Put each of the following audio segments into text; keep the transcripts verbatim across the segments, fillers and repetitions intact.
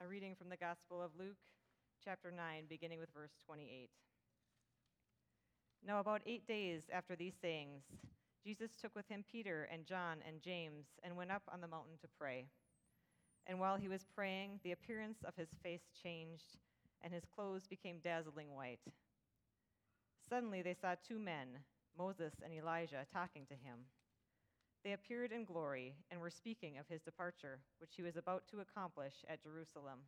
A reading from the Gospel of Luke, chapter nine, beginning with verse twenty-eight. Now about eight days after these sayings, Jesus took with him Peter and John and James and went up on the mountain to pray. And while he was praying, the appearance of his face changed, and his clothes became dazzling white. Suddenly they saw two men, Moses and Elijah, talking to him. They appeared in glory and were speaking of his departure, which he was about to accomplish at Jerusalem.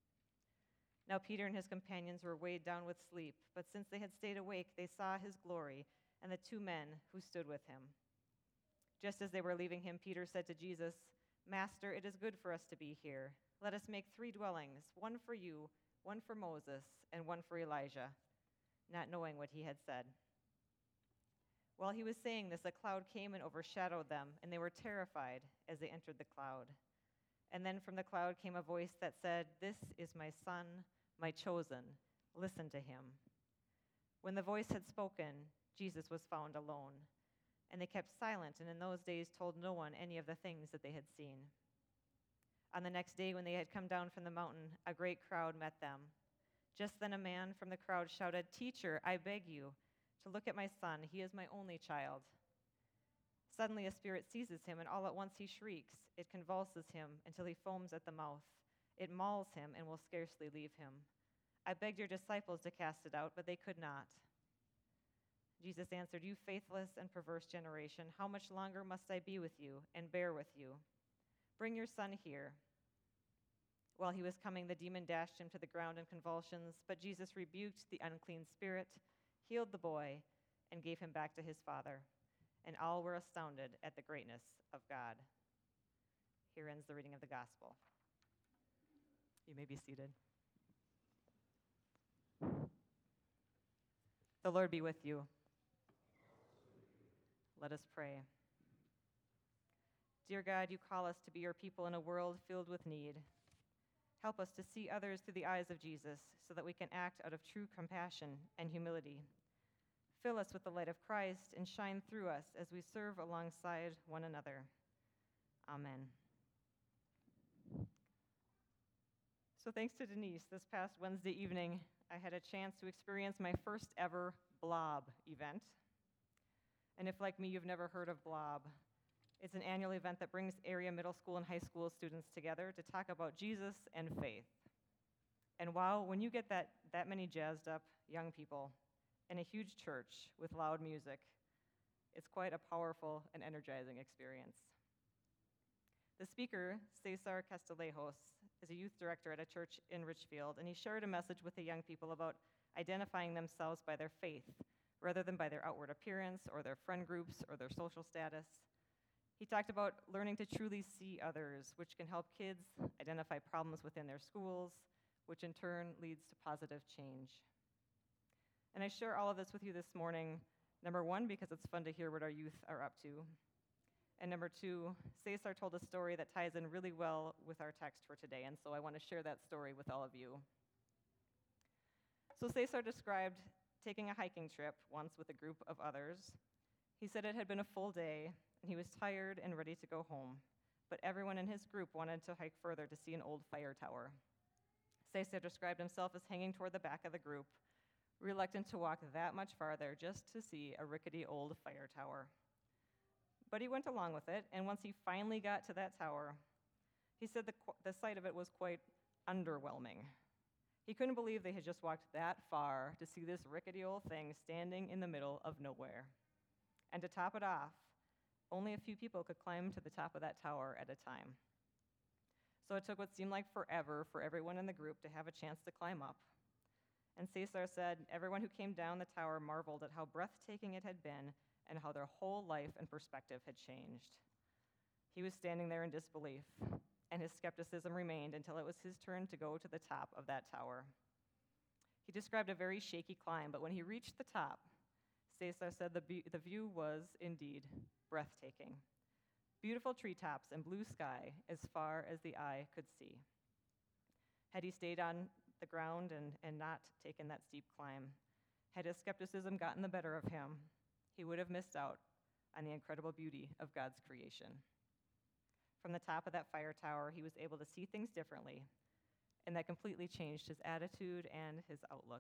Now Peter and his companions were weighed down with sleep, but since they had stayed awake, they saw his glory and the two men who stood with him. Just as they were leaving him, Peter said to Jesus, "Master, it is good for us to be here. Let us make three dwellings, one for you, one for Moses, and one for Elijah," not knowing what he had said. While he was saying this, a cloud came and overshadowed them, and they were terrified as they entered the cloud. And then from the cloud came a voice that said, "This is my son, my chosen. Listen to him." When the voice had spoken, Jesus was found alone. And they kept silent, and in those days told no one any of the things that they had seen. On the next day, when they had come down from the mountain, a great crowd met them. Just then a man from the crowd shouted, "Teacher, I beg you to look at my son. He is my only child." Suddenly a spirit seizes him, and all at once he shrieks. It convulses him until he foams at the mouth. It mauls him and will scarcely leave him. I begged your disciples to cast it out, but they could not. Jesus answered, "You faithless and perverse generation, how much longer must I be with you and bear with you? Bring your son here." While he was coming, the demon dashed him to the ground in convulsions, but Jesus rebuked the unclean spirit, healed the boy, and gave him back to his father. And all were astounded at the greatness of God. Here ends the reading of the gospel. You may be seated. The Lord be with you. Let us pray. Dear God, you call us to be your people in a world filled with need. Help us to see others through the eyes of Jesus so that we can act out of true compassion and humility. Fill us with the light of Christ and shine through us as we serve alongside one another. Amen. So thanks to Denise, this past Wednesday evening, I had a chance to experience my first ever Blob event. And if, like me, you've never heard of Blob, it's an annual event that brings area middle school and high school students together to talk about Jesus and faith. And wow, when you get that, that many jazzed up young people in a huge church with loud music, it's quite a powerful and energizing experience. The speaker, Cesar Castillejos, is a youth director at a church in Richfield, and he shared a message with the young people about identifying themselves by their faith rather than by their outward appearance or their friend groups or their social status. He talked about learning to truly see others, which can help kids identify problems within their schools, which in turn leads to positive change. And I share all of this with you this morning, number one, because it's fun to hear what our youth are up to. And number two, Cesar told a story that ties in really well with our text for today, and so I want to share that story with all of you. So Cesar described taking a hiking trip once with a group of others. He said it had been a full day, and he was tired and ready to go home, but everyone in his group wanted to hike further to see an old fire tower. Cesar described himself as hanging toward the back of the group, reluctant to walk that much farther just to see a rickety old fire tower. But he went along with it, and once he finally got to that tower, he said the, the sight of it was quite underwhelming. He couldn't believe they had just walked that far to see this rickety old thing standing in the middle of nowhere. And to top it off, only a few people could climb to the top of that tower at a time. So it took what seemed like forever for everyone in the group to have a chance to climb up. And Cesar said everyone who came down the tower marveled at how breathtaking it had been and how their whole life and perspective had changed. He was standing there in disbelief, and his skepticism remained until it was his turn to go to the top of that tower. He described a very shaky climb, but when he reached the top, Cesar said the, be- the view was indeed breathtaking. Beautiful treetops and blue sky as far as the eye could see. Had he stayed on the ground and, and not taken that steep climb, had his skepticism gotten the better of him, he would have missed out on the incredible beauty of God's creation. From the top of that fire tower, he was able to see things differently and that completely changed his attitude and his outlook.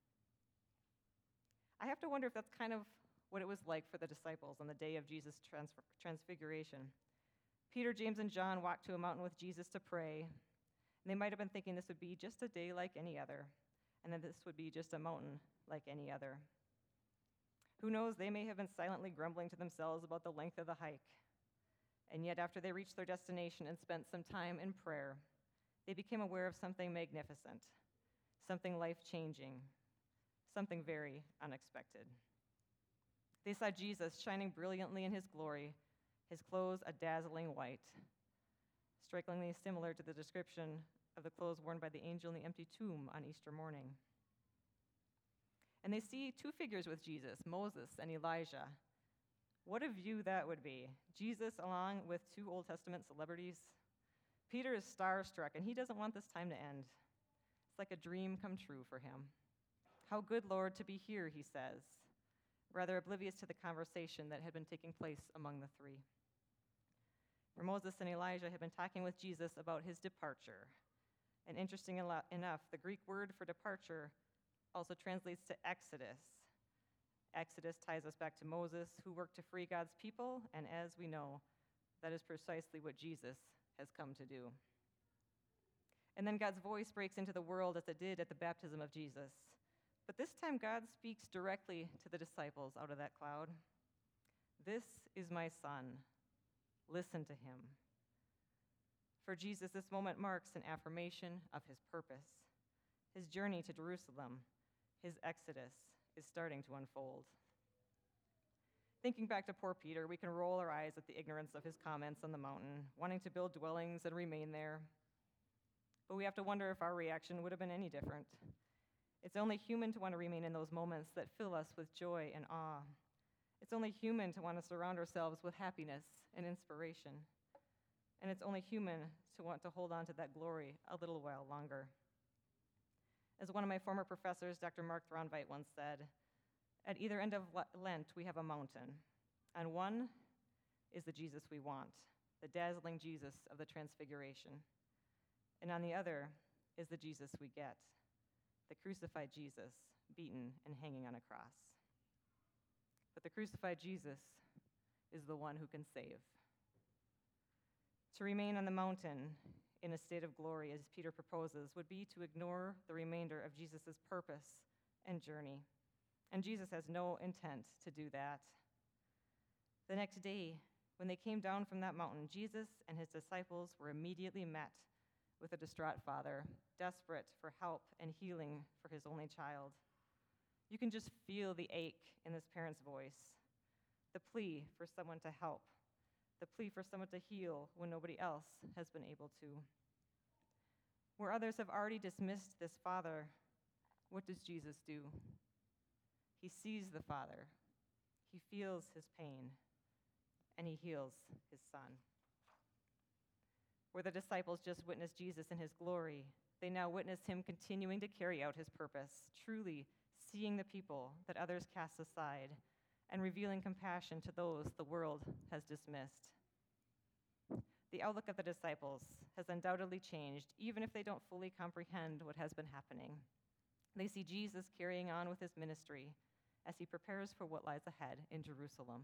I have to wonder if that's kind of what it was like for the disciples on the day of Jesus' transfer- transfiguration. Peter, James, and John walked to a mountain with Jesus to pray. And they might have been thinking this would be just a day like any other, and that this would be just a mountain like any other. Who knows, they may have been silently grumbling to themselves about the length of the hike. And yet, after they reached their destination and spent some time in prayer, they became aware of something magnificent, something life-changing, something very unexpected. They saw Jesus shining brilliantly in his glory, his clothes a dazzling white, strikingly similar to the description of the clothes worn by the angel in the empty tomb on Easter morning. And they see two figures with Jesus, Moses and Elijah. What a view that would be. Jesus along with two Old Testament celebrities. Peter is starstruck, and he doesn't want this time to end. It's like a dream come true for him. How good, Lord, to be here, he says, rather oblivious to the conversation that had been taking place among the three. For Moses and Elijah had been talking with Jesus about his departure. And interesting enough, the Greek word for departure also translates to exodus. Exodus ties us back to Moses, who worked to free God's people, and as we know, that is precisely what Jesus has come to do. And then God's voice breaks into the world as it did at the baptism of Jesus. But this time, God speaks directly to the disciples out of that cloud. This is my son. Listen to him. For Jesus, this moment marks an affirmation of his purpose. His journey to Jerusalem, his exodus, is starting to unfold. Thinking back to poor Peter, we can roll our eyes at the ignorance of his comments on the mountain, wanting to build dwellings and remain there. But we have to wonder if our reaction would have been any different. It's only human to want to remain in those moments that fill us with joy and awe. It's only human to want to surround ourselves with happiness and inspiration. And it's only human to want to hold on to that glory a little while longer. As one of my former professors, Doctor Mark Thronveit, once said, at either end of Lent, we have a mountain. On one is the Jesus we want, the dazzling Jesus of the Transfiguration. And on the other is the Jesus we get, the crucified Jesus, beaten and hanging on a cross. But the crucified Jesus is the one who can save. To remain on the mountain in a state of glory, as Peter proposes, would be to ignore the remainder of Jesus' purpose and journey. And Jesus has no intent to do that. The next day, when they came down from that mountain, Jesus and his disciples were immediately met with a distraught father, desperate for help and healing for his only child. You can just feel the ache in this parent's voice, the plea for someone to help, the plea for someone to heal when nobody else has been able to. Where others have already dismissed this father, what does Jesus do? He sees the father, he feels his pain, and he heals his son. Where the disciples just witnessed Jesus in his glory, they now witness him continuing to carry out his purpose, truly seeing the people that others cast aside and revealing compassion to those the world has dismissed. The outlook of the disciples has undoubtedly changed, even if they don't fully comprehend what has been happening. They see Jesus carrying on with his ministry as he prepares for what lies ahead in Jerusalem.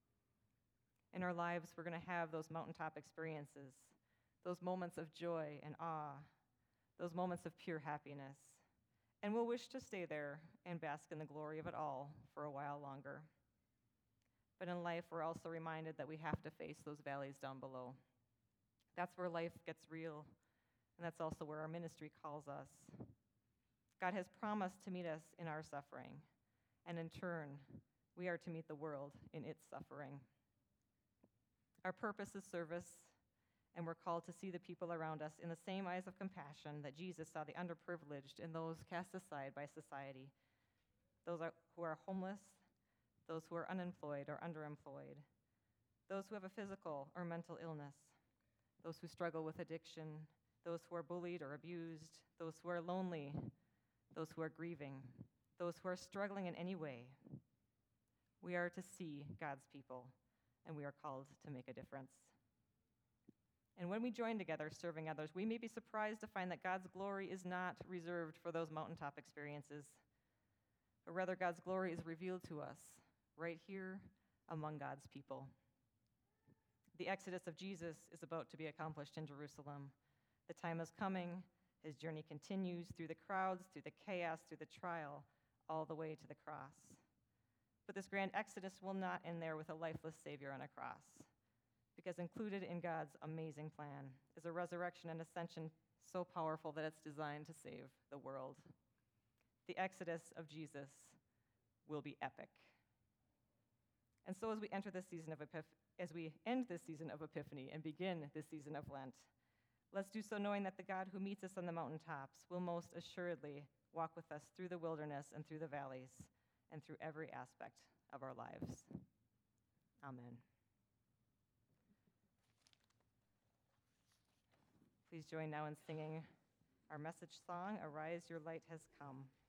In our lives, we're going to have those mountaintop experiences, those moments of joy and awe, those moments of pure happiness. And we'll wish to stay there and bask in the glory of it all for a while longer. But in life, we're also reminded that we have to face those valleys down below. That's where life gets real, and that's also where our ministry calls us. God has promised to meet us in our suffering, and in turn, we are to meet the world in its suffering. Our purpose is service, and we're called to see the people around us in the same eyes of compassion that Jesus saw the underprivileged and those cast aside by society, those are, who are homeless, those who are unemployed or underemployed, those who have a physical or mental illness, those who struggle with addiction, those who are bullied or abused, those who are lonely, those who are grieving, those who are struggling in any way. We are to see God's people, and we are called to make a difference. And when we join together serving others, we may be surprised to find that God's glory is not reserved for those mountaintop experiences, but rather God's glory is revealed to us right here among God's people. The exodus of Jesus is about to be accomplished in Jerusalem. The time is coming. His journey continues through the crowds, through the chaos, through the trial, all the way to the cross. But this grand exodus will not end there with a lifeless Savior on a cross, because included in God's amazing plan is a resurrection and ascension so powerful that it's designed to save the world. The exodus of Jesus will be epic. And so as we enter this season of Epiph- as we end this season of Epiphany and begin this season of Lent, let's do so knowing that the God who meets us on the mountaintops will most assuredly walk with us through the wilderness and through the valleys and through every aspect of our lives. Amen. Please join now in singing our message song, Arise, Your Light Has Come.